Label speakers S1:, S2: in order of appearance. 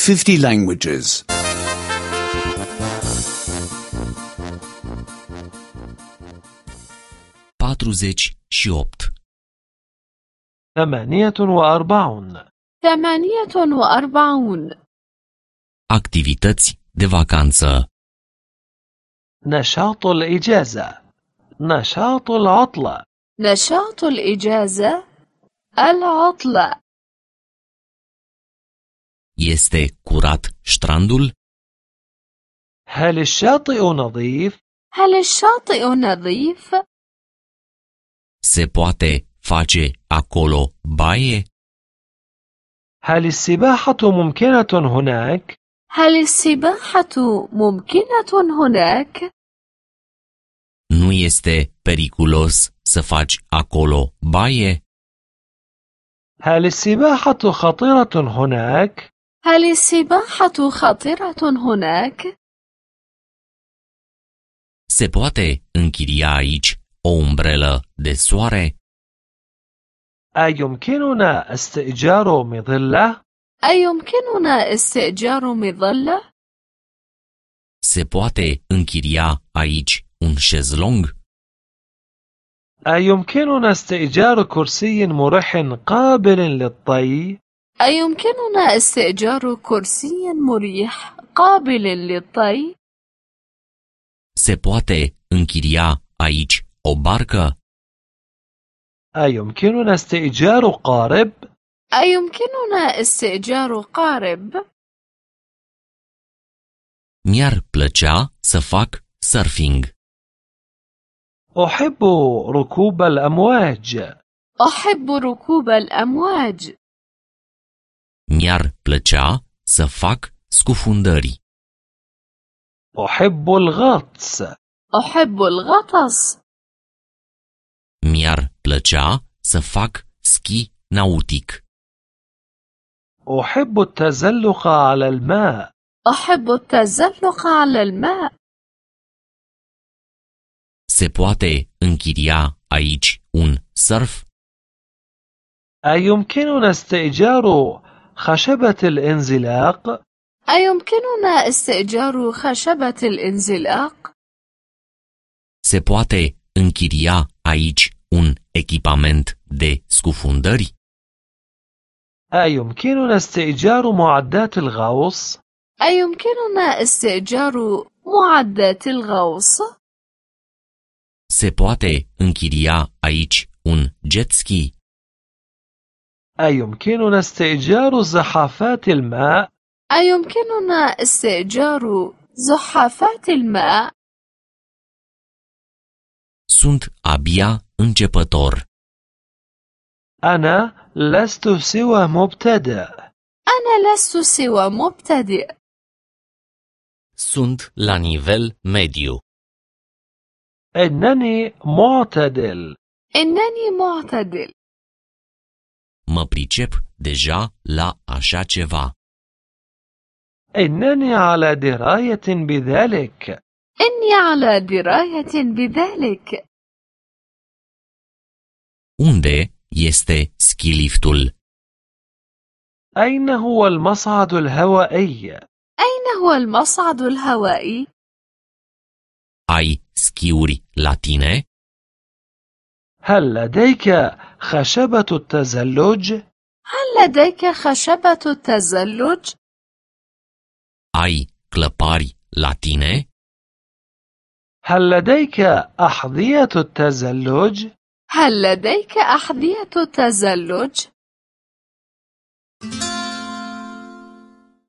S1: 50 languages.
S2: 48.
S3: 48.
S4: 48.
S2: Activități de vacanță.
S3: نشاط الإجازة. نشاط العطلة.
S4: نشاط الإجازة العطلة.
S2: Este curat strandul?
S3: هل الشاطئ نظيف؟
S4: هل الشاطئ نظيف؟
S2: Se poate face acolo baie?
S3: هل السباحة ممكنة هناك؟
S4: هل السباحة ممكنة هناك؟
S2: Nu este periculos să faci acolo baie?
S3: هل السباحة خطرة هناك؟
S4: هل السباحة خطرة هناك؟
S2: Se poate închiria aici o umbrelă de soare?
S3: أيمكننا استئجار مظلة؟
S4: أيمكننا استئجار مظلة؟
S2: Se poate închiria aici un șezlong?
S3: أيمكننا استئجار كرسي مريح قابل للطي؟
S4: أيمكننا استئجار كرسي مريح قابل للطي؟
S2: Se poate închiria aici o barcă?
S3: أيمكننا استئجار قارب؟
S4: أيمكننا استئجار قارب؟
S2: Mi-ar plăcea să fac surfing.
S3: أحب ركوب الأمواج.
S4: أحب ركوب الأمواج.
S2: Mi-ar plăcea să fac scufundări.
S3: أحب الغطس.
S4: أحب الغطس.
S2: Mi-ar plăcea să fac schi nautic.
S3: أحب التزلق على الماء.
S4: أحب التزلق على الماء.
S2: Se poate închiria aici un surf?
S3: أيمكننا استئجار خشبة الانزلاق؟
S4: أيمكننا استئجار خشبة الانزلاق؟
S2: Se poate închiria aici un echipament de scufundări?
S3: أيمكننا استئجار معدات الغوص؟
S4: أيمكننا استئجار معدات الغوص؟
S2: Se poate închiria aici un jet ski?
S3: أيمكننا استئجار زحافات الماء؟
S4: أيمكننا استئجار زحافات الماء؟
S2: Sunt abia începător.
S3: أنا لست سوى مبتدئ.
S4: أنا لست سوى مبتدئ.
S2: Sunt la nivel mediu.
S3: إنني معتدل.
S4: إنني معتدل.
S2: Mă pricep deja la așa ceva.
S3: إنني على دراية بذلك.
S4: إني على دراية بذلك.
S2: Unde este skiliftul?
S3: أين هو المصعد الهوائي؟
S4: أين هو المصعد الهوائي؟
S2: Ai schiuri la tine?
S3: هل لديك خشبة التزلج؟
S4: هل لديك خشبة التزلج؟
S2: Ai clăpari la tine?
S3: هل لديك أحذية التزلج؟
S4: هل لديك أحذية التزلج؟